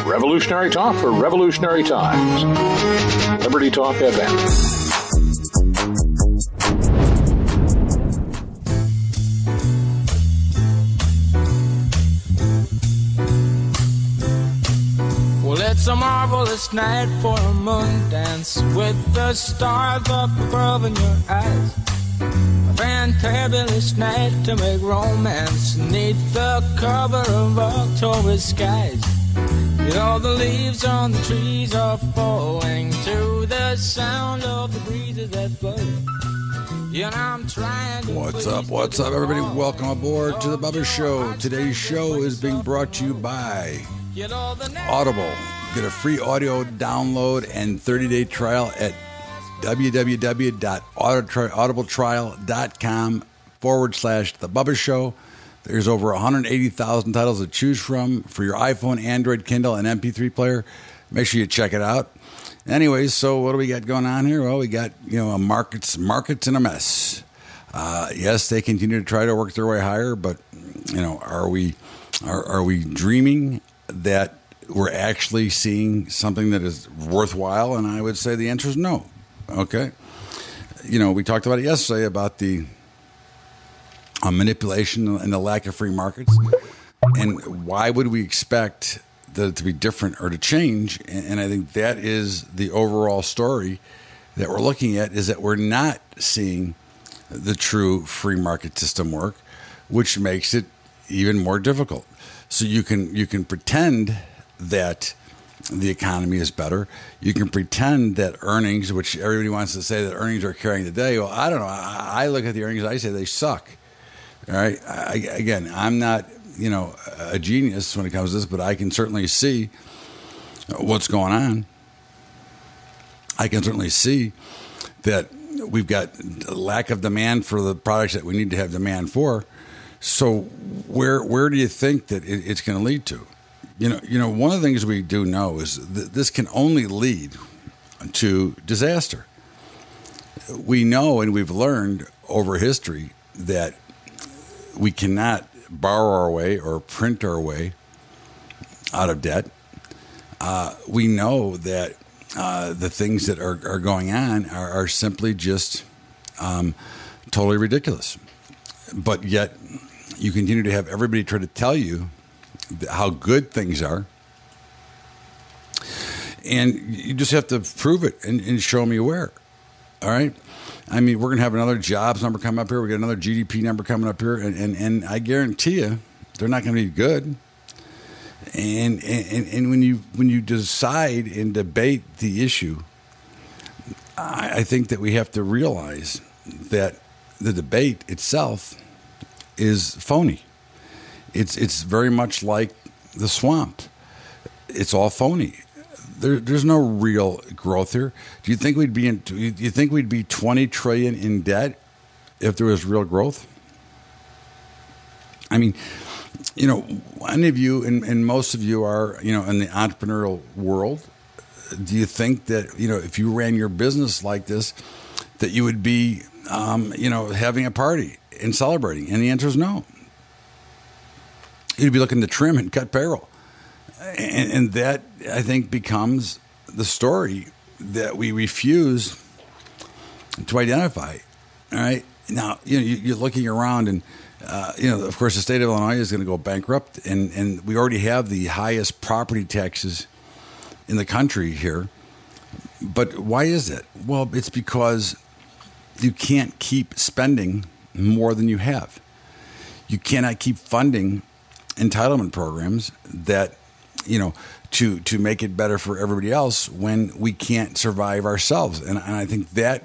Revolutionary talk for revolutionary times. Liberty Talk FM. It's a marvelous night for a moon dance with the stars up above in your eyes. A fantabulous night to make romance neath the cover of October skies. You know the leaves on the trees are falling to the sound of the breezes that blow. You know I'm trying to What's up, everybody? Welcome aboard to the Bubba Show. Today's show is being brought to you by Audible. Get a free audio download and 30-day trial at www.audibletrial.com/The Bubba Show. There's over 180,000 titles to choose from for your iPhone, Android, Kindle, and MP3 player. Make sure you check it out. Anyways, so what do we got going on here? Well, we got markets in a mess. Yes, they continue to try to work their way higher, but are we dreaming that we're actually seeing something that is worthwhile? And I would say the answer is no. Okay. We talked about it yesterday about the manipulation and the lack of free markets. And why would we expect that to be different or to change? And I think that is the overall story that we're looking at, is that we're not seeing the true free market system work, which makes it even more difficult. So you can pretend that the economy is better. You can pretend that earnings, which everybody wants to say that earnings are carrying the day. Well, I don't know. I look at the earnings, I say they suck. All right. Again, I'm not, a genius when it comes to this, but I can certainly see what's going on. I can certainly see that we've got a lack of demand for the products that we need to have demand for. So where do you think that it's going to lead to? One of the things we do know is that this can only lead to disaster. We know and we've learned over history that we cannot borrow our way or print our way out of debt. We know that the things that are going on are simply just totally ridiculous. But yet you continue to have everybody try to tell you how good things are, and you just have to prove it and show me where. All right. I mean, we're going to have another jobs number coming up here. We got another GDP number coming up here, and I guarantee you they're not going to be good. And when you decide and debate the issue, I think that we have to realize that the debate itself is phony. It's very much like the swamp. It's all phony. There's no real growth here. Do you think we'd be 20 trillion in debt if there was real growth? I mean, any of you and most of you are, in the entrepreneurial world. Do you think that, if you ran your business like this, that you would be, having a party and celebrating? And the answer is no. You'd be looking to trim and cut payroll. And that, I think, becomes the story that we refuse to identify. All right. Now, you're looking around and, of course, the state of Illinois is going to go bankrupt. And we already have the highest property taxes in the country here. But why is it? Well, it's because you can't keep spending more than you have. You cannot keep funding entitlement programs that, to make it better for everybody else when we can't survive ourselves. And I think that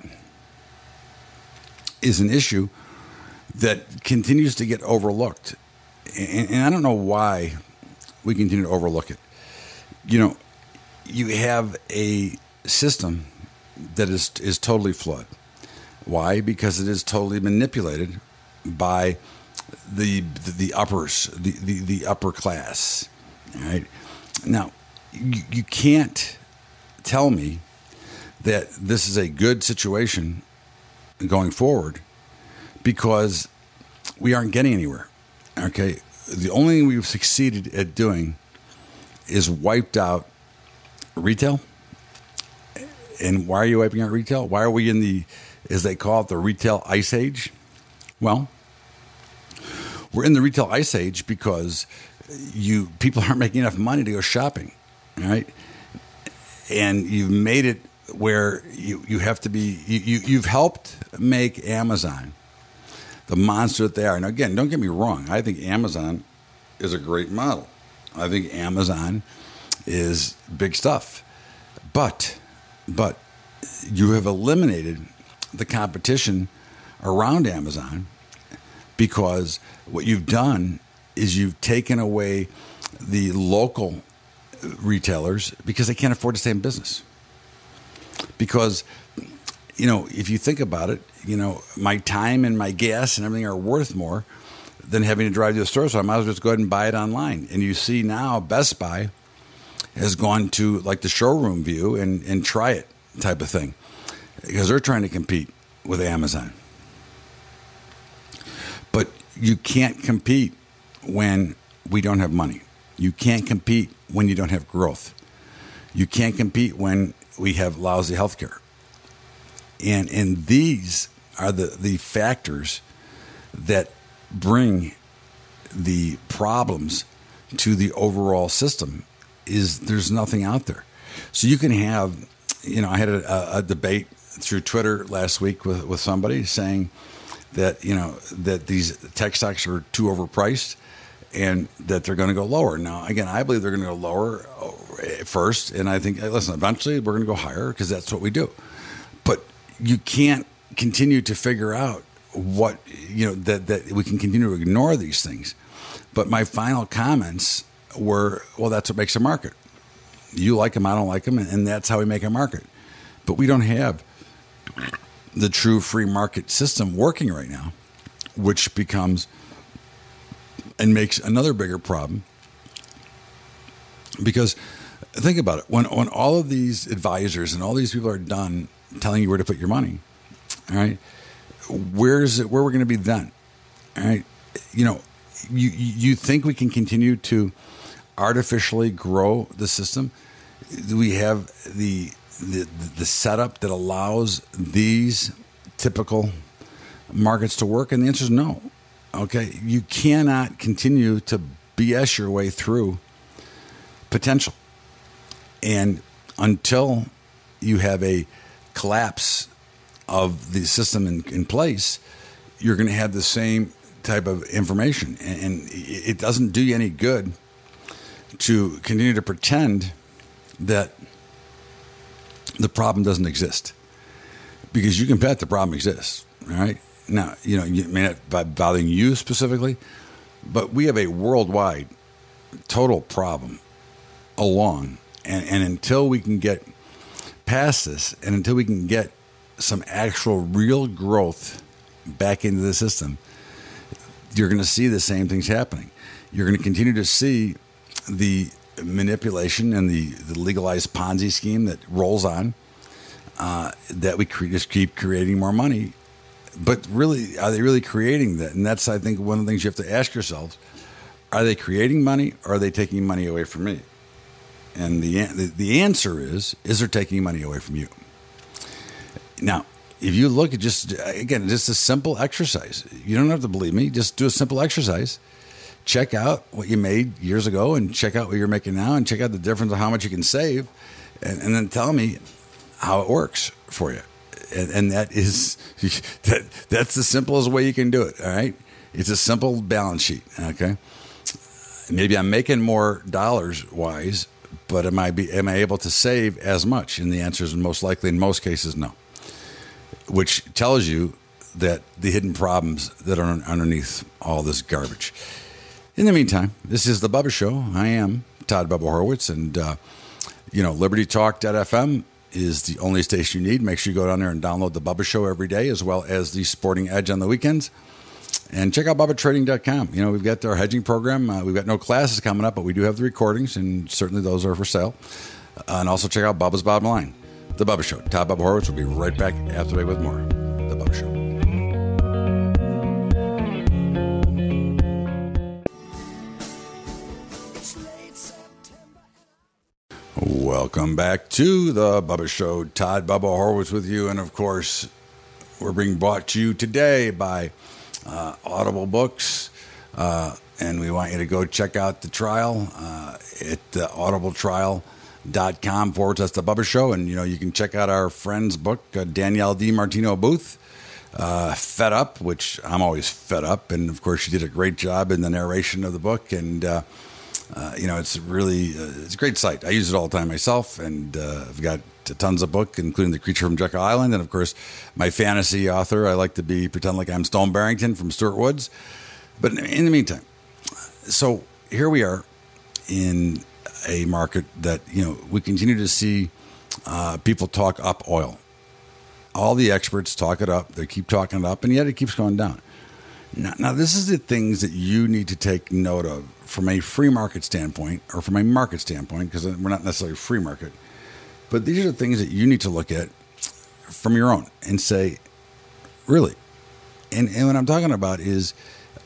is an issue that continues to get overlooked. And I don't know why we continue to overlook it. You have a system that is totally flawed. Why? Because it is totally manipulated by the uppers, the upper class. All right. Now, you can't tell me that this is a good situation going forward because we aren't getting anywhere. Okay. The only thing we've succeeded at doing is wiped out retail. And why are you wiping out retail? Why are we in the, as they call it, the retail ice age? Well, we're in the retail ice age because people aren't making enough money to go shopping, all right? And you've made it where you have to be, you've helped make Amazon the monster that they are. Now, again, don't get me wrong. I think Amazon is a great model. I think Amazon is big stuff. But you have eliminated the competition around Amazon because what you've done is you've taken away the local retailers because they can't afford to stay in business. Because, if you think about it, my time and my gas and everything are worth more than having to drive to the store, so I might as well just go ahead and buy it online. And you see now Best Buy has gone to like the showroom view and try it type of thing because they're trying to compete with Amazon. But you can't compete when we don't have money. You can't compete when you don't have growth. You can't compete when we have lousy healthcare. And these are the factors that bring the problems to the overall system. Is there's nothing out there. So you can have, I had a debate through Twitter last week with somebody saying that, that these tech stocks are too overpriced and that they're going to go lower. Now, again, I believe they're going to go lower first. And I think, listen, eventually we're going to go higher because that's what we do. But you can't continue to figure out what, that we can continue to ignore these things. But my final comments were, well, that's what makes a market. You like them, I don't like them, and that's how we make a market. But we don't have the true free market system working right now, which becomes and makes another bigger problem. Because think about it, when all of these advisors and all these people are done telling you where to put your money, all right, where we're going to be then? All right, you think we can continue to artificially grow the system? Do we have the setup that allows these typical markets to work? And the answer is no. Okay, you cannot continue to BS your way through potential. And until you have a collapse of the system in place, you're going to have the same type of information. And it doesn't do you any good to continue to pretend that the problem doesn't exist, because you can bet the problem exists. All right. Now, it may not be bothering you specifically, but we have a worldwide total problem along. And until we can get past this, and until we can get some actual real growth back into the system, you're going to see the same things happening. You're going to continue to see the manipulation and the legalized Ponzi scheme that rolls on, that we just keep creating more money. But really, are they really creating that? And that's, I think, one of the things you have to ask yourselves. Are they creating money, or are they taking money away from me? And the answer is they're taking money away from you. Now, if you look at just a simple exercise, you don't have to believe me, just do a simple exercise. Check out what you made years ago and check out what you're making now and check out the difference of how much you can save, and then tell me how it works for you. And that is that's the simplest way you can do it. All right, it's a simple balance sheet. Okay, maybe I'm making more dollars wise, but am I able to save as much? And the answer is most likely, in most cases, no. Which tells you that the hidden problems that are underneath all this garbage. In the meantime, this is the Bubba Show. I am Todd Bubba Horowitz, and LibertyTalk.fm is the only station you need. Make sure you go down there and download the Bubba Show every day, as well as the Sporting Edge on the weekends. And check out BubbaTrading.com. We've got our hedging program. We've got no classes coming up, but we do have the recordings, and certainly those are for sale. And also check out Bubba's Bottom Line, the Bubba Show. Todd Bubba Horowitz will be right back after the break with more. The Bubba Show. Welcome back to the Bubba Show. Todd Bubba Horwitz with you. And of course, we're being brought to you today by Audible Books. And we want you to go check out the trial at audibletrial.com/the Bubba Show. And, you can check out our friend's book, Danielle DiMartino Booth, Fed Up, which I'm always fed up. And of course, she did a great job in the narration of the book. And, it's really, it's a great site. I use it all the time myself, and I've got tons of books, including The Creature from Jekyll Island. And of course, my fantasy author, I like to pretend like I'm Stone Barrington from Stuart Woods. But in the meantime, so here we are in a market that, we continue to see people talk up oil. All the experts talk it up. They keep talking it up, and yet it keeps going down. Now, this is the things that you need to take note of from a free market standpoint, or from a market standpoint, because we're not necessarily a free market. But these are the things that you need to look at from your own and say, really? And what I'm talking about is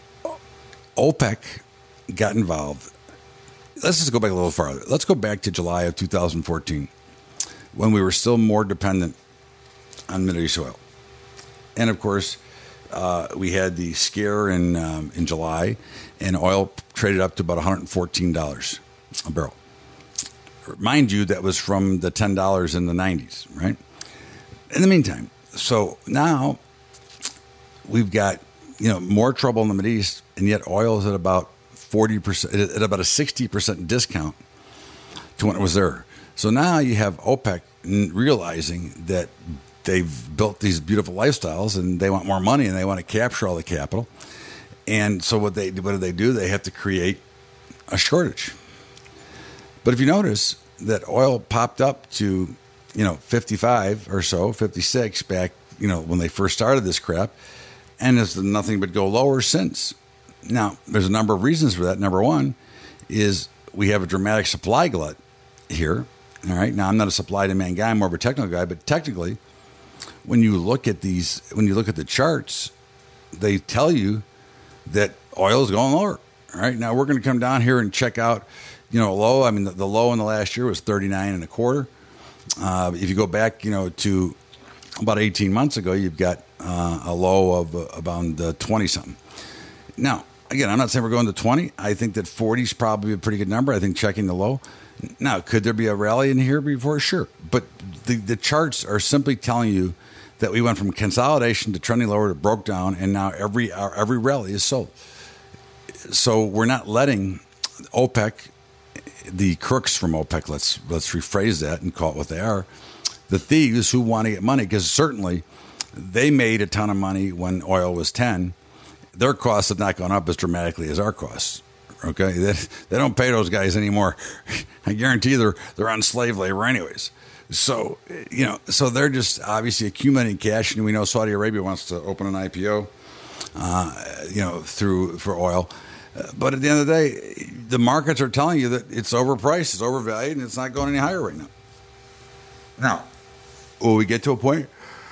OPEC got involved. Let's just go back a little farther. Let's go back to July of 2014, when we were still more dependent on Middle East oil. And of course, we had the scare in July, and oil traded up to about $114 a barrel. Mind you, that was from the $10 in the 90s, right? In the meantime, so now we've got, more trouble in the Middle East, and yet oil is at about 40%, at about a 60% discount to when it was there. So now you have OPEC realizing that they've built these beautiful lifestyles, and they want more money, and they want to capture all the capital. And so what do they do? They have to create a shortage. But if you notice that oil popped up to, 55 or so, 56 back, when they first started this crap, and has done nothing but go lower since. Now, there's a number of reasons for that. Number one is we have a dramatic supply glut here. All right. Now, I'm not a supply demand guy. I'm more of a technical guy, but technically, when you look at the charts, they tell you that oil is going lower. All right. Now we're going to come down here and check out, a low. I mean, the low in the last year was 39 and a quarter. If you go back, to about 18 months ago, you've got a low of about 20 something. Now, again, I'm not saying we're going to 20. I think that 40 is probably a pretty good number. I think checking the low. Now, could there be a rally in here before? Sure. But the charts are simply telling you that we went from consolidation to trending lower to broke down, and now every rally is sold. So we're not letting OPEC, the crooks from OPEC, let's rephrase that and call it what they are, the thieves who want to get money, because certainly they made a ton of money when oil was 10. Their costs have not gone up as dramatically as our costs. Okay, they don't pay those guys anymore. I guarantee they're on slave labor anyways. So, so they're just obviously accumulating cash, and we know Saudi Arabia wants to open an IPO, for oil. But at the end of the day, the markets are telling you that it's overpriced, it's overvalued, and it's not going any higher right now. Now, will we get to a point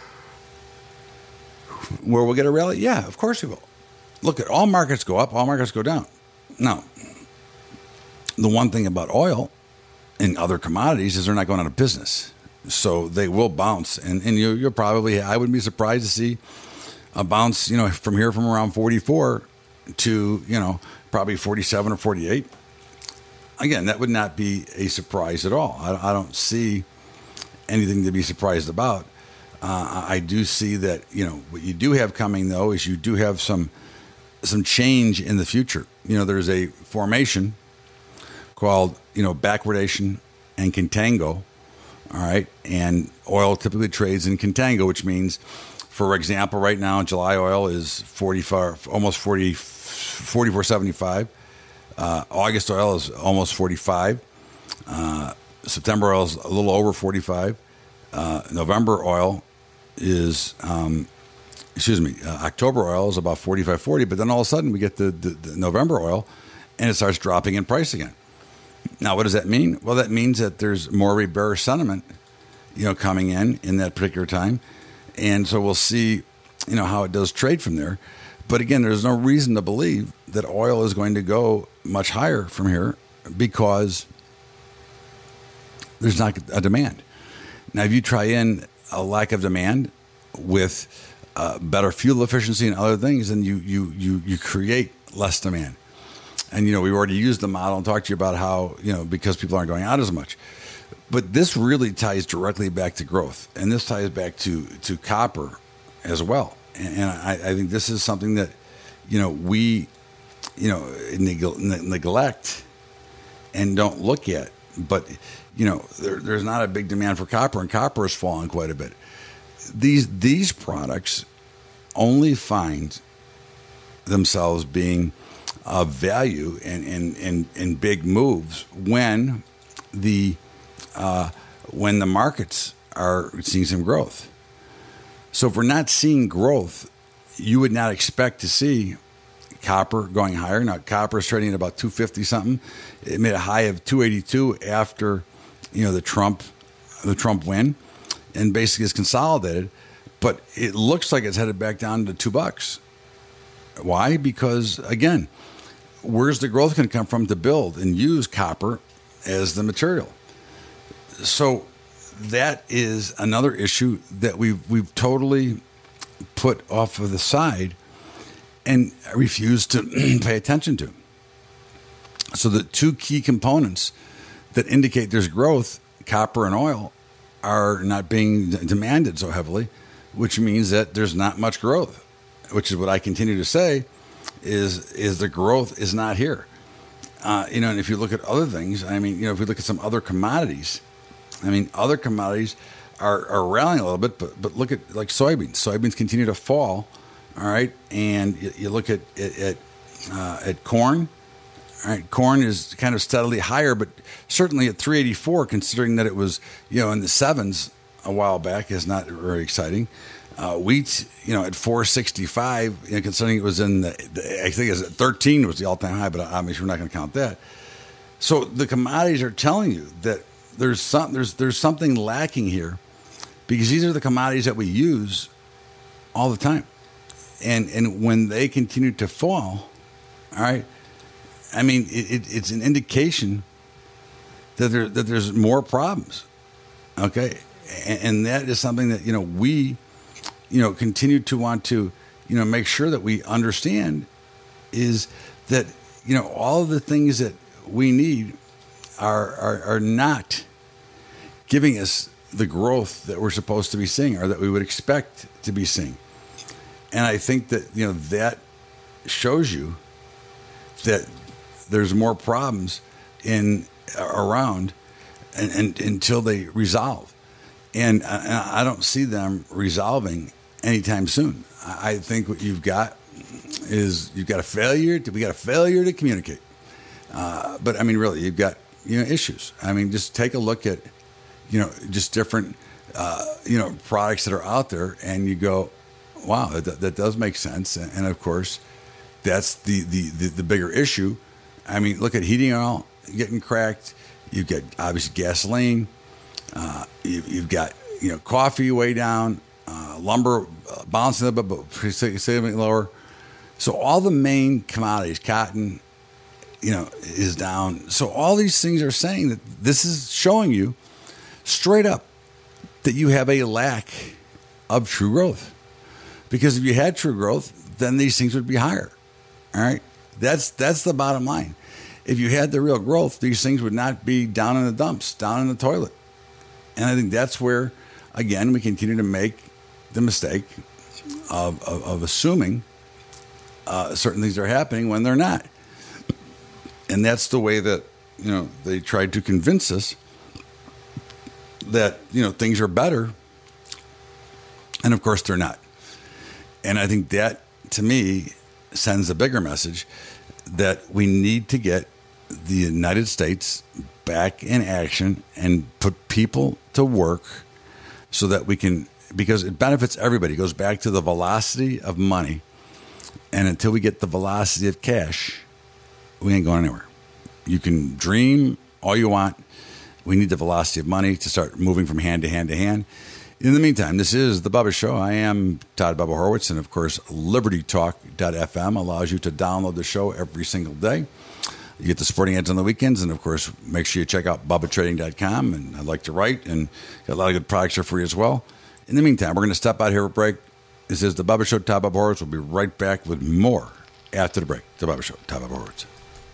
where we'll get a rally? Yeah, of course we will. Look, at all markets go up, all markets go down. Now, the one thing about oil and other commodities is they're not going out of business. So they will bounce. And you'll probably, I wouldn't be surprised to see a bounce, from around 44 to, probably 47 or 48. Again, that would not be a surprise at all. I don't see anything to be surprised about. I do see that, what you do have coming, though, is you do have some change in the future. There's a formation called, backwardation and contango. All right. And oil typically trades in contango, which means, for example, right now, July oil is 44.75. August oil is almost 45. September oil is a little over 45. November oil is, October oil is about 45.40. But then all of a sudden we get the November oil, and it starts dropping in price again. Now, what does that mean? Well, that means that there's more of a bearish sentiment, coming in that particular time. And so we'll see, how it does trade from there. But again, there's no reason to believe that oil is going to go much higher from here, because there's not a demand. Now, if you try in a lack of demand with better fuel efficiency and other things, then you create less demand. And, we've already used the model and talked to you about how, because people aren't going out as much. But this really ties directly back to growth. And this ties back to copper as well. And I think this is something that, we, neglect and don't look at. But, there's not a big demand for copper, and copper has fallen quite a bit. These products only find themselves being of value and big moves when the markets are seeing some growth. So if we're not seeing growth, you would not expect to see copper going higher. Now, copper is trading at about 250 something. It made a high of 282 after the Trump win, and basically is consolidated. But it looks like it's headed back down to $2. Why? Because again, where's the growth going to come from to build and use copper as the material? So that is another issue that we've totally put off of the side and refuse to pay attention to. So the two key components that indicate there's growth, copper and oil, are not being demanded so heavily, which means that there's not much growth, which is what I continue to say is the growth is not here. And if you look at other things, if we look at some other commodities, other commodities are rallying a little bit, but look at like soybeans. Soybeans continue to fall, all right? And you look at corn. All right, corn is kind of steadily higher, but certainly at 384, considering that it was in the sevens a while back, is not very exciting. Wheat, at 465, considering it was in I think it's at 13 was the all-time high, but obviously we're not going to count that. So the commodities are telling you that there's something lacking here, because these are the commodities that we use all the time, and when they continue to fall, all right. It's an indication that there's more problems, okay, and that is something that we continue to want to make sure that we understand is that all of the things that we need are not giving us the growth that we're supposed to be seeing or that we would expect to be seeing, and I think that that shows you that there's more problems around and until they resolve. And I don't see them resolving anytime soon. I think what you've got is we got a failure to communicate. But really, you've got, issues. Just take a look at, just different, products that are out there, and you go, wow, that does make sense. And of course, that's the bigger issue. Look at heating oil getting cracked. You've got obviously gasoline. You've got coffee way down. Lumber bouncing a bit, but significantly lower. So all the main commodities, cotton, is down. So all these things are saying that this is showing you straight up that you have a lack of true growth. Because if you had true growth, then these things would be higher. All right. That's the bottom line. If you had the real growth, these things would not be down in the dumps, down in the toilet. And I think that's where, again, we continue to make the mistake of assuming certain things are happening when they're not. And that's the way that, they tried to convince us that, things are better. And of course they're not. And I think that, to me, sends a bigger message that we need to get the United States back in action and put people to work so that we can, because it benefits everybody. It goes back to the velocity of money. And until we get the velocity of cash, we ain't going anywhere. You can dream all you want. We need the velocity of money to start moving from hand to hand to hand. In the meantime, this is The Bubba Show. I am Todd Bubba Horwitz, and of course, LibertyTalk.fm allows you to download the show every single day. You get the sporting ads on the weekends, and of course, make sure you check out BubbaTrading.com. And I like to write, and got a lot of good products there for you as well. In the meantime, we're going to step out here for a break. This is the Bubba Show, Top Bubba Horowitz. We'll be right back with more after the break. The Bubba Show, Top Bubba Horowitz.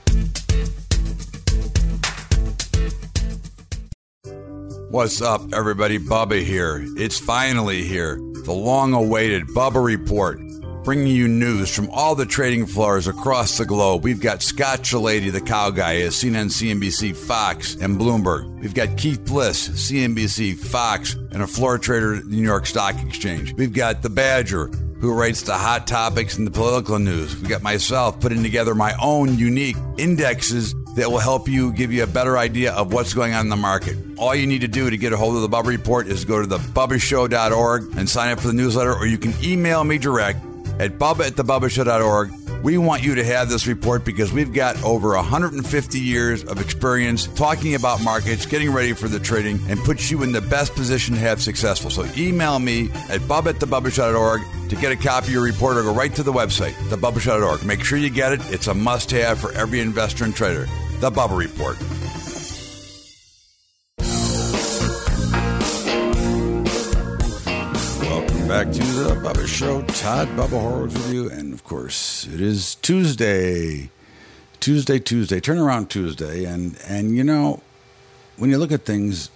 What's up, everybody? Bubba here. It's finally here. The long-awaited Bubba Report, bringing you news from all the trading floors across the globe. We've got Scott Chilady, the cow guy, at CNN, CNBC, Fox, and Bloomberg. We've got Keith Bliss, CNBC, Fox, and a floor trader at the New York Stock Exchange. We've got the Badger, who writes the hot topics and the political news. We've got myself putting together my own unique indexes that will help you, give you a better idea of what's going on in the market. All you need to do to get a hold of the Bubba Report is go to thebubbashow.org and sign up for the newsletter, or you can email me direct at bubba@thebubbashow.org. We want you to have this report because we've got over 150 years of experience talking about markets, getting ready for the trading, and puts you in the best position to have successful. So email me at bubba@thebubbashow.org to get a copy of your report, or go right to the website, thebubbashow.org. Make sure you get it. It's a must-have for every investor and trader. The Bubba Report. Welcome back to the Bubba Show. Todd Bubba Horowitz with you. And, of course, it is Tuesday. Tuesday. Turnaround Tuesday. And you know, when you look at things,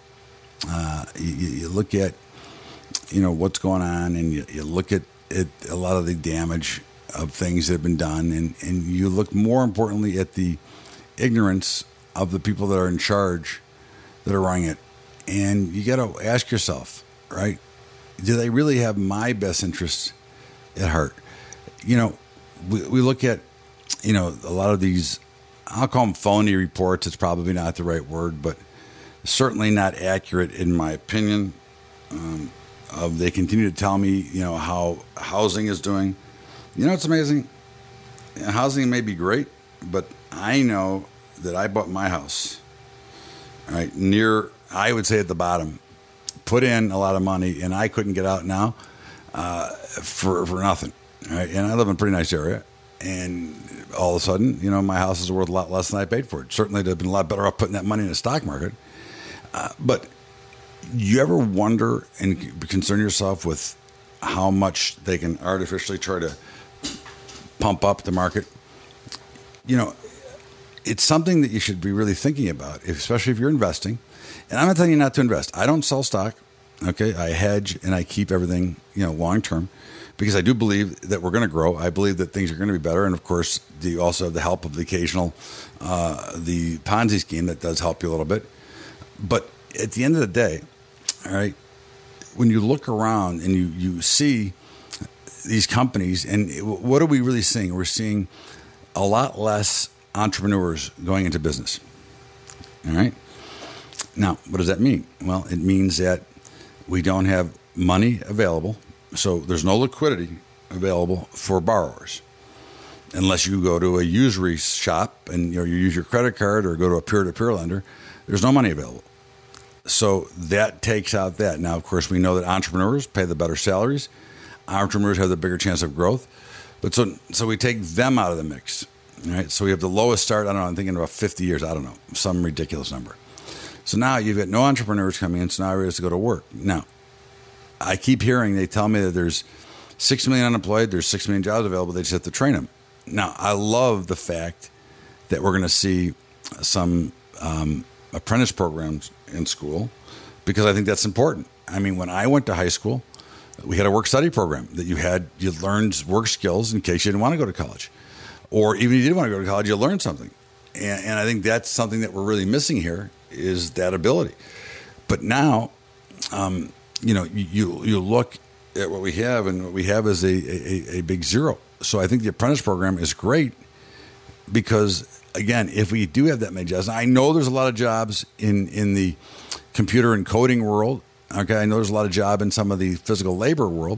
you look at, you know, what's going on, and you look at a lot of the damage of things that have been done, and you look more importantly at the ignorance of the people that are in charge, that are running it. And you got to ask yourself, right, do they really have my best interests at heart? You know, we look at, you know, a lot of these, I'll call them phony reports. It's probably not the right word, but certainly not accurate in my opinion. They continue to tell me, you know, how housing is doing. You know, it's amazing. Housing may be great, but I know that I bought my house, right, near, I would say at the bottom, put in a lot of money, and I couldn't get out now for nothing, right? And I live in a pretty nice area, and all of a sudden, you know, my house is worth a lot less than I paid for it. Certainly, they've been a lot better off putting that money in the stock market. But you ever wonder and concern yourself with how much they can artificially try to pump up the market? You know, it's something that you should be really thinking about, especially if you're investing. And I'm not telling you not to invest. I don't sell stock. Okay, I hedge and I keep everything, you know, long term, because I do believe that we're going to grow. I believe that things are going to be better, and of course, you also have the help of the occasional, the Ponzi scheme that does help you a little bit. But at the end of the day, all right, when you look around and you see these companies, and what are we really seeing? We're seeing a lot less entrepreneurs going into business. All right. Now, what does that mean? Well, it means that we don't have money available, so there's no liquidity available for borrowers, unless you go to a usury shop and you use your credit card or go to a peer-to-peer lender. There's no money available. So that takes out that. Now, of course, we know that entrepreneurs pay the better salaries. Entrepreneurs have the bigger chance of growth. But so we take them out of the mix. All right. So we have the lowest start, I don't know, I'm thinking about 50 years, I don't know, some ridiculous number. So now you've got no entrepreneurs coming in, so now everybody has to go to work. Now, I keep hearing, they tell me that there's 6 million unemployed, there's 6 million jobs available, they just have to train them. Now, I love the fact that we're going to see some apprentice programs in school, because I think that's important. I mean, when I went to high school, we had a work-study program that you learned work skills in case you didn't want to go to college. Or even if you did want to go to college, you learned something. And I think that's something that we're really missing here, is that ability. But now, you know, you look at what we have, and what we have is a big zero. So I think the apprentice program is great because, again, if we do have that many jobs, I know there's a lot of jobs in the computer and coding world. Okay, I know there's a lot of job in some of the physical labor world,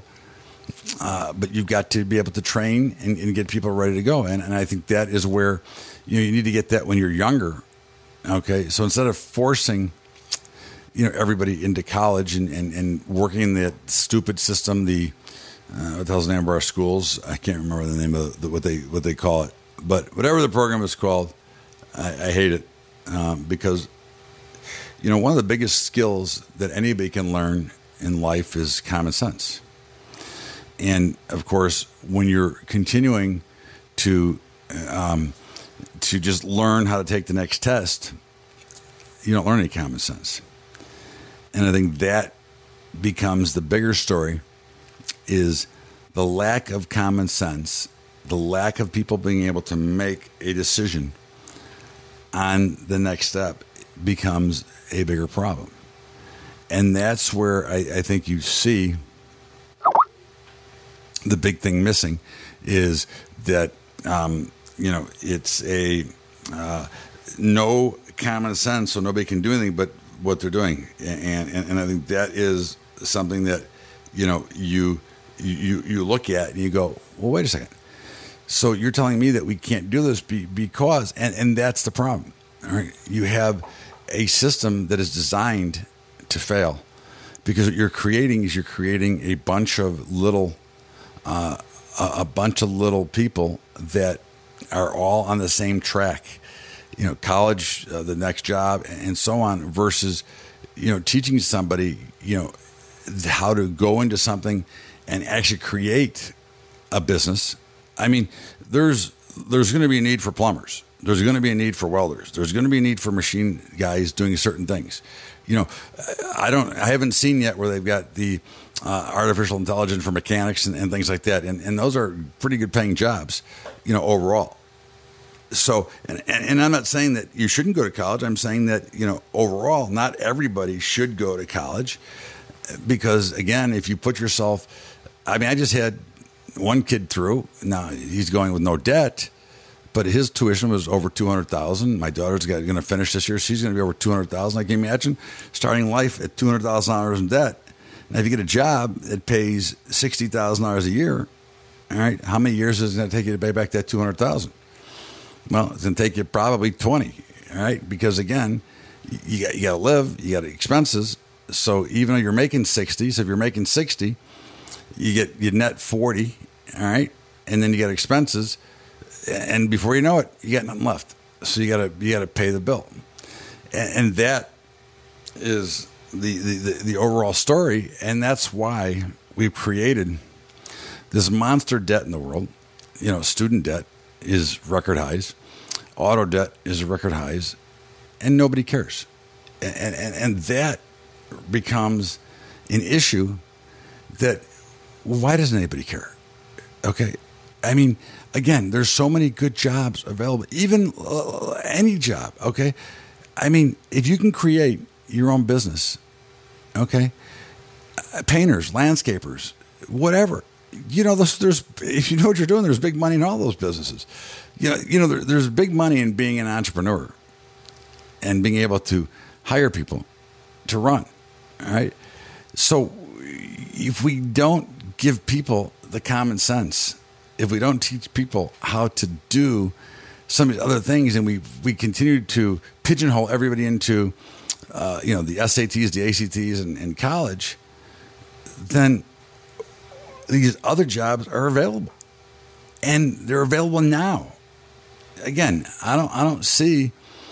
but you've got to be able to train and get people ready to go. And I think that is where you need to get that when you're younger. Okay, so instead of forcing, you know, everybody into college and working in that stupid system, what the hell's the name of our schools? I can't remember the name of what they call it, but whatever the program is called, I hate it because, one of the biggest skills that anybody can learn in life is common sense. And of course, when you're continuing to just learn how to take the next test, you don't learn any common sense. And I think that becomes the bigger story, is the lack of common sense, the lack of people being able to make a decision on the next step becomes a bigger problem. And that's where I think you see the big thing missing, is that, it's a no common sense, so nobody can do anything but what they're doing. And I think that is something that, you look at and you go, well, wait a second. So you're telling me that we can't do this because, and that's the problem. All right. You have a system that is designed to fail, because what you're creating is a bunch of little people that are all on the same track, college, the next job, and so on, versus, teaching somebody, how to go into something and actually create a business. I mean, there's going to be a need for plumbers. There's going to be a need for welders. There's going to be a need for machine guys doing certain things. I haven't seen yet where they've got the artificial intelligence for mechanics and things like that. And those are pretty good paying jobs, overall. So, and I'm not saying that you shouldn't go to college. I'm saying that, overall, not everybody should go to college, because again, if you put yourself, I just had one kid through. Now he's going with no debt, but his tuition was over $200,000. My daughter's going to finish this year. She's going to be over $200,000. I can imagine starting life at $200,000 in debt. Now, if you get a job that pays $60,000 a year, all right, how many years is it going to take you to pay back that $200,000? Well, it's going to take you probably 20. All right, because again, you got to live, you got expenses. So even though you're making 60, so if you're making 60, you net 40. All right, and then you got expenses. And before you know it, you got nothing left. So you got to pay the bill, and that is the overall story. And that's why we've created this monster debt in the world. Student debt is record highs, auto debt is record highs, and nobody cares. And that becomes an issue that, why doesn't anybody care? Okay. Again, there's so many good jobs available, even any job. Okay. If you can create your own business, okay, painters, landscapers, whatever, there's, if you know what you're doing, there's big money in all those businesses. There's big money in being an entrepreneur and being able to hire people to run. All right. So if we don't give people the common sense, if we don't teach people how to do some of these other things, and we continue to pigeonhole everybody into, the SATs, the ACTs, and college, then these other jobs are available, and they're available now. Again, I don't see,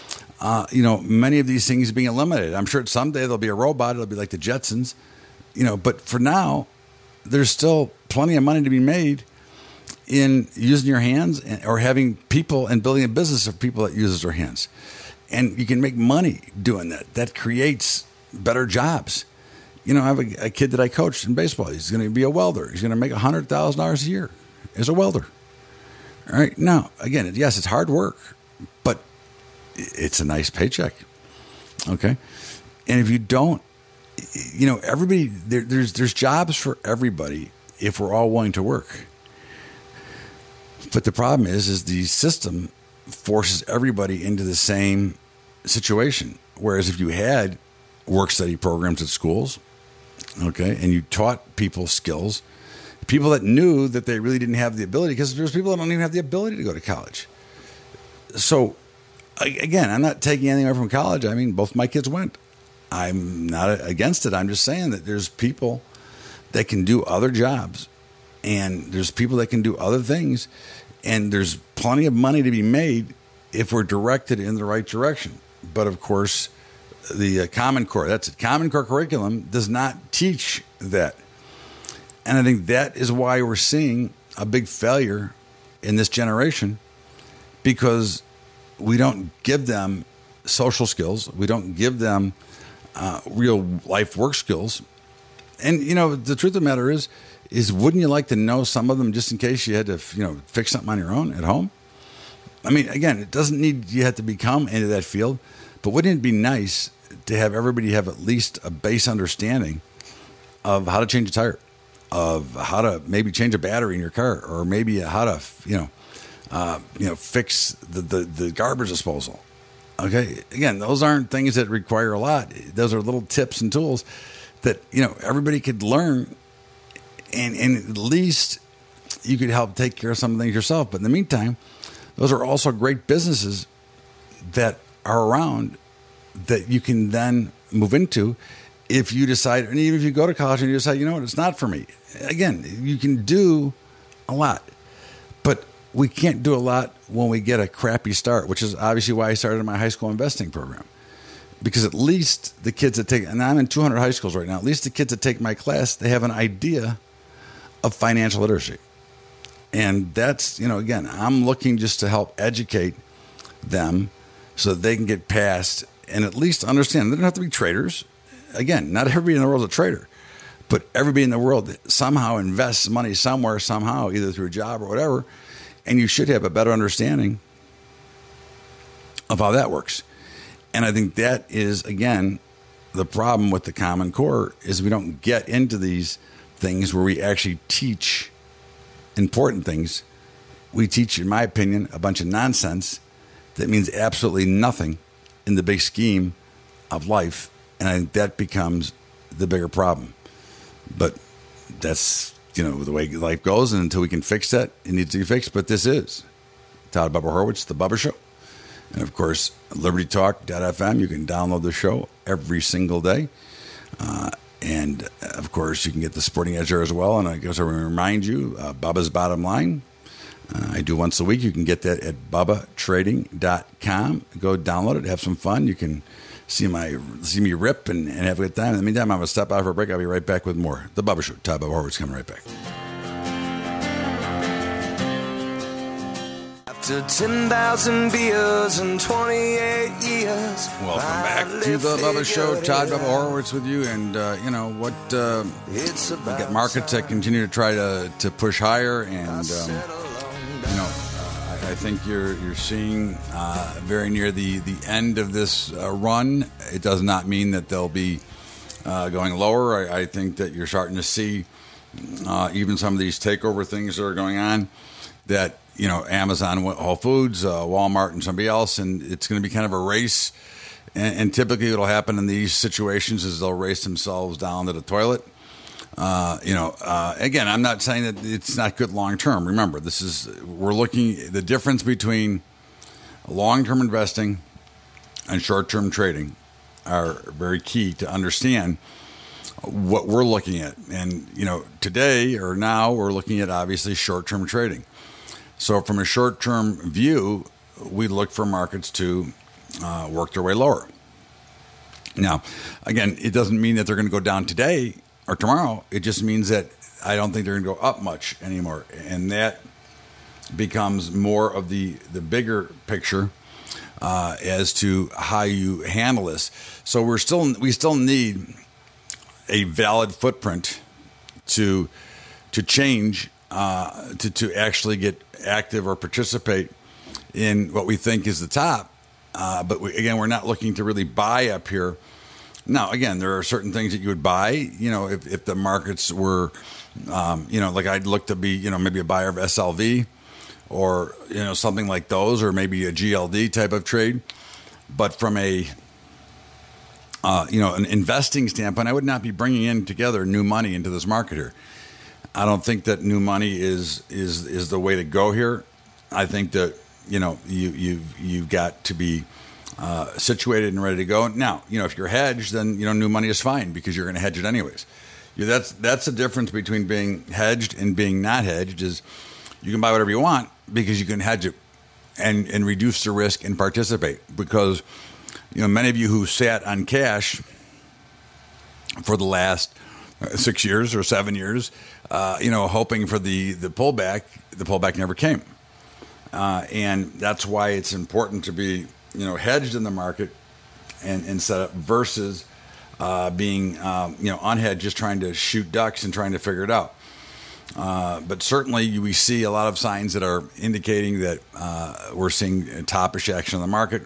many of these things being eliminated. I'm sure someday there'll be a robot. It'll be like the Jetsons, but for now, there's still plenty of money to be made in using your hands or having people and building a business of people that uses their hands. And you can make money doing that. That creates better jobs. I have a kid that I coached in baseball. He's going to be a welder. He's going to make $100,000 a year as a welder. All right. Now, again, yes, it's hard work, but it's a nice paycheck. Okay. And if you don't, everybody, there's jobs for everybody if we're all willing to work. But the problem is the system forces everybody into the same situation. Whereas if you had work study programs at schools, okay, and you taught people skills, people that knew that they really didn't have the ability, because there's people that don't even have the ability to go to college. So, again, I'm not taking anything away from college. Both my kids went. I'm not against it. I'm just saying that there's people that can do other jobs, and there's people that can do other things, and there's plenty of money to be made if we're directed in the right direction. But of course, the Common Core, that's it. Common Core curriculum does not teach that. And I think that is why we're seeing a big failure in this generation, because we don't give them social skills. We don't give them real life work skills. And, the truth of the matter is wouldn't you like to know some of them just in case you had to, fix something on your own at home? I mean, again, it doesn't need you have to become into that field, but wouldn't it be nice to have everybody have at least a base understanding of how to change a tire, of how to maybe change a battery in your car, or maybe how to, fix the garbage disposal. Okay. Again, those aren't things that require a lot. Those are little tips and tools that, everybody could learn, and at least you could help take care of some things yourself. But in the meantime, those are also great businesses that are around that you can then move into if you decide, and even if you go to college and you decide, it's not for me. Again, you can do a lot, but we can't do a lot when we get a crappy start, which is obviously why I started my high school investing program. Because at least the kids that take, and I'm in 200 high schools right now, at least the kids that take my class, they have an idea of financial literacy. And that's, again, I'm looking just to help educate them so that they can get past and at least understand. They don't have to be traders. Again, not everybody in the world is a trader, but everybody in the world somehow invests money somewhere, somehow, either through a job or whatever. And you should have a better understanding of how that works. And I think that is, again, the problem with the Common Core is we don't get into these things where we actually teach important things. We teach, in my opinion, a bunch of nonsense that means absolutely nothing in the big scheme of life. And I think that becomes the bigger problem. But that's, the way life goes. And until we can fix that, it needs to be fixed. But this is Todd Bubba Horwitz, The Bubba Show. And, of course, LibertyTalk.fm. You can download the show every single day. And, of course, you can get the Sporting Edge there as well. And I guess I will remind you, Bubba's Bottom Line. I do once a week. You can get that at BubbaTrading.com. Go download it. Have some fun. You can see me rip and have a good time. In the meantime, I'm going to step out for a break. I'll be right back with more. The Bubba Show. Todd Bubba Horwitz coming right back. After 10,000 beers and 28 years. Welcome back to the Bubba Show. Todd Bubba Horwitz with you. And, we got markets that continue to try to push higher. And, I think you're seeing very near the end of this run. It does not mean that they'll be going lower. I think that you're starting to see even some of these takeover things that are going on that, Amazon, Whole Foods, Walmart, and somebody else, and it's going to be kind of a race. And typically what'll happen in these situations is they'll race themselves down to the toilet. Again, I'm not saying that it's not good long term. Remember, we're looking the difference between long-term investing and short-term trading are very key to understand what we're looking at. And, today or now we're looking at obviously short-term trading. So from a short-term view, we look for markets to work their way lower. Now, again, it doesn't mean that they're going to go down today or tomorrow. It just means that I don't think they're going to go up much anymore. And that becomes more of the bigger picture as to how you handle this. So we still need a valid footprint to change, to actually get active or participate in what we think is the top. But we're not looking to really buy up here. Now, again, there are certain things that you would buy, if the markets were, like I'd look to be, maybe a buyer of SLV or, something like those, or maybe a GLD type of trade. But from a, an investing standpoint, I would not be bringing in together new money into this market here. I don't think that new money is the way to go here. I think that, you've got to be situated and ready to go. Now, if you're hedged, then, new money is fine because you're going to hedge it anyways. That's the difference between being hedged and being not hedged is you can buy whatever you want because you can hedge it and reduce the risk and participate. Because, many of you who sat on cash for the last 6 years or 7 years, hoping for the pullback never came. And that's why it's important to be, hedged in the market and set up versus being, unhedged, just trying to shoot ducks and trying to figure it out. But certainly we see a lot of signs that are indicating that we're seeing toppish action in the market.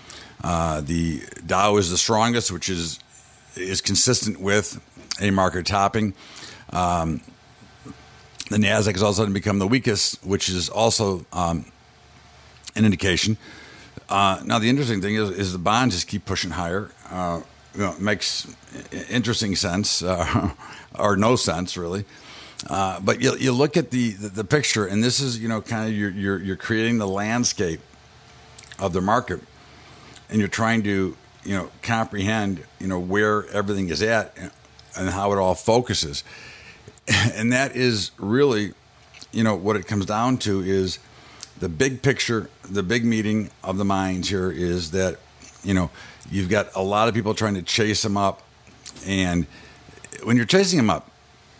The Dow is the strongest, which is consistent with a market topping. The NASDAQ has also become the weakest, which is also an indication. Now, the interesting thing is the bonds just keep pushing higher. It makes interesting sense, or no sense, really. But you look at the picture, and this is, kind of you're creating the landscape of the market, and you're trying to, comprehend, where everything is at and how it all focuses. And that is really, what it comes down to is the big picture, the big meeting of the minds here is that, you've got a lot of people trying to chase them up. And when you're chasing them up,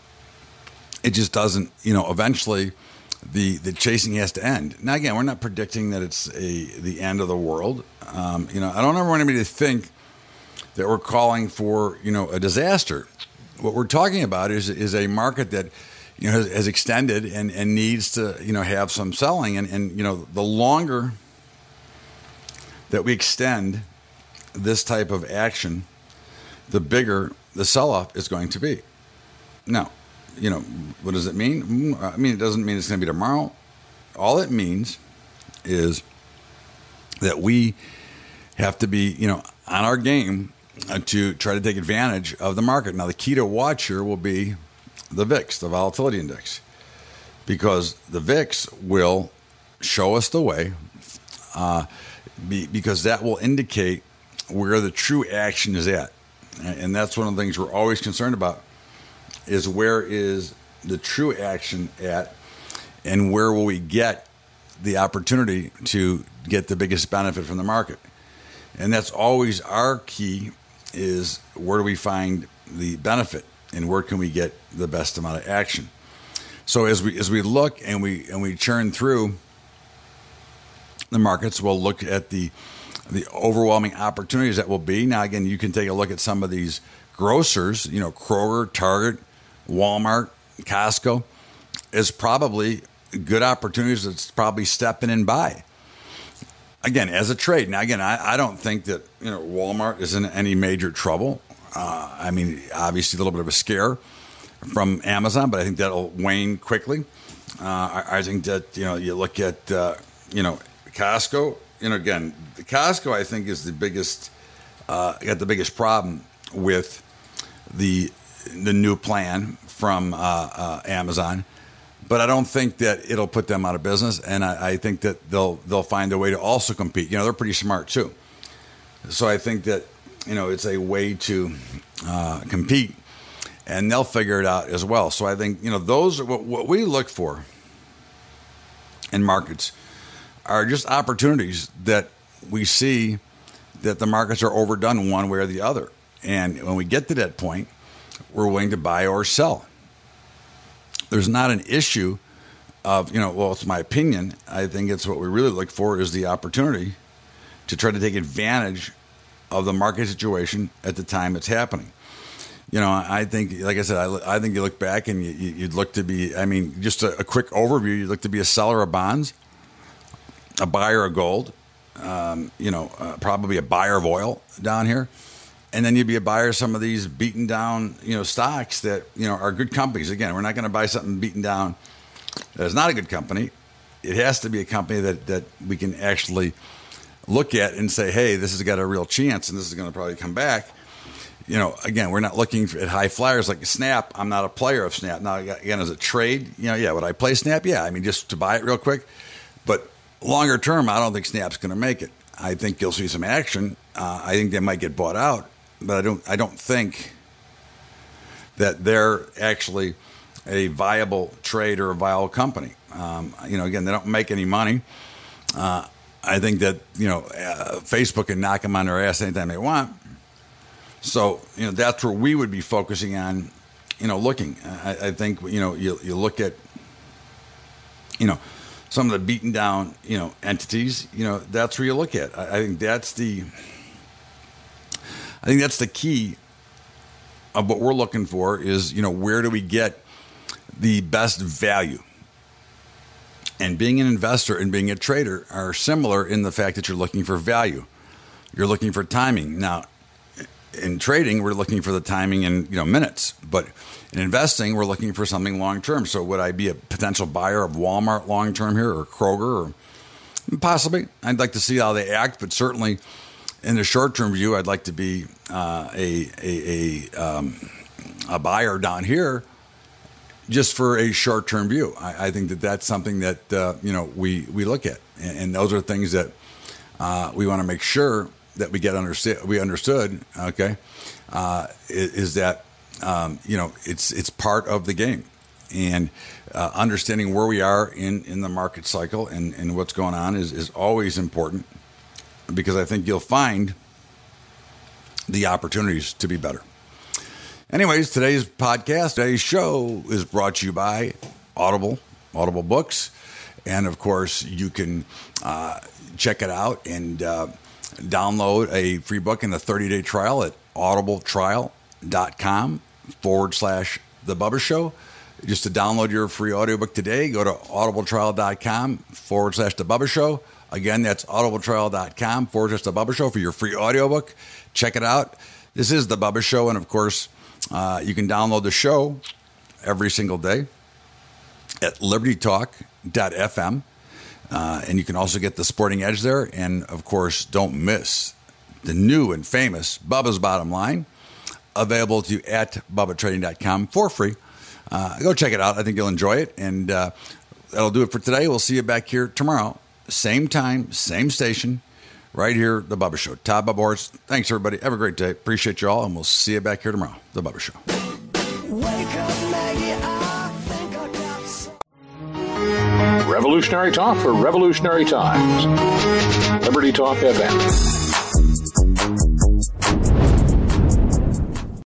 it just doesn't, eventually the chasing has to end. Now, again, we're not predicting that it's the end of the world. I don't ever want anybody to think that we're calling for, a disaster. What we're talking about is a market that, has extended and needs to, have some selling. And the longer that we extend this type of action, the bigger the sell-off is going to be. Now, what does it mean? I mean, it doesn't mean it's going to be tomorrow. All it means is that we have to be, on our game to try to take advantage of the market. Now, the key to watch here will be the VIX, the volatility index, because the VIX will show us the way, because that will indicate where the true action is at. And that's one of the things we're always concerned about, is where is the true action at, and where will we get the opportunity to get the biggest benefit from the market. And that's always our key, is where do we find the benefit and where can we get the best amount of action. So as we look and we churn through the markets, we'll look at the overwhelming opportunities that will be. Now, again, you can take a look at some of these grocers, Kroger, Target, Walmart, Costco, is probably good opportunities that's probably stepping in buy. Again, as a trade. Now, again, I don't think that, Walmart is in any major trouble. I mean, obviously a little bit of a scare from Amazon, but I think that'll wane quickly. I think that, you look at, Costco, again, the Costco, I think, is the biggest, got the biggest problem with the new plan from Amazon. But I don't think that it'll put them out of business, and I think that they'll find a way to also compete. They're pretty smart too. So I think that, it's a way to compete, and they'll figure it out as well. So I think, those are what we look for in markets are just opportunities that we see that the markets are overdone one way or the other. And when we get to that point, we're willing to buy or sell. There's not an issue of, it's my opinion. I think it's what we really look for is the opportunity to try to take advantage of the market situation at the time it's happening. I think, like I said, I think you look back and you'd look to be, just a quick overview, you'd look to be a seller of bonds, a buyer of gold, probably a buyer of oil down here. And then you'd be a buyer of some of these beaten down, stocks that, are good companies. Again, we're not going to buy something beaten down that's not a good company. It has to be a company that we can actually look at and say, hey, this has got a real chance and this is going to probably come back. Again, we're not looking at high flyers like Snap. I'm not a player of Snap. Now, again, as a trade, would I play Snap? Yeah, just to buy it real quick. But longer term, I don't think Snap's going to make it. I think you'll see some action. I think they might get bought out. But I don't think that they're actually a viable trade or a viable company. Again, they don't make any money. I think that, Facebook can knock them on their ass anytime they want. So, that's where we would be focusing on, looking. I think, you look at, some of the beaten down, entities, that's where you look at. I think that's the key of what we're looking for is, where do we get the best value? And being an investor and being a trader are similar in the fact that you're looking for value. You're looking for timing. Now, in trading, we're looking for the timing in minutes. But in investing, we're looking for something long term. So would I be a potential buyer of Walmart long term here, or Kroger, or possibly? I'd like to see how they act, but certainly in the short term view, I'd like to be a buyer down here. Just for a short-term view, I think that that's something that we look at, and those are things that we want to make sure that we get understood. Okay, is that it's part of the game, and understanding where we are in the market cycle and what's going on is always important, because I think you'll find the opportunities to be better. Anyways, today's show is brought to you by Audible Books. And, of course, you can check it out and download a free book and a 30-day trial at audibletrial.com/The Bubba Show. Just to download your free audiobook today, go to audibletrial.com/The Bubba Show. Again, that's audibletrial.com/The Bubba Show for your free audiobook. Check it out. This is The Bubba Show, and, of course, you can download the show every single day at libertytalk.fm. And you can also get the Sporting Edge there. And, of course, don't miss the new and famous Bubba's Bottom Line, available to you at BubbaTrading.com for free. Go check it out. I think you'll enjoy it. And that'll do it for today. We'll see you back here tomorrow. Same time, same station. Right here, The Bubba Show. Todd Bubba Horse. Thanks, everybody. Have a great day. Appreciate you all, and we'll see you back here tomorrow. The Bubba Show. Wake up, Maggie, I think I got Revolutionary talk for revolutionary times. Liberty Talk FM.